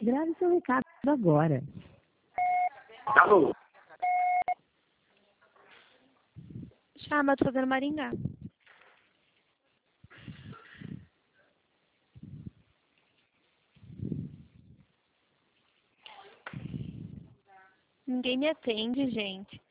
grave seu recado agora. Alô? Chama, tô fazendo Maringá. Ninguém me atende, gente.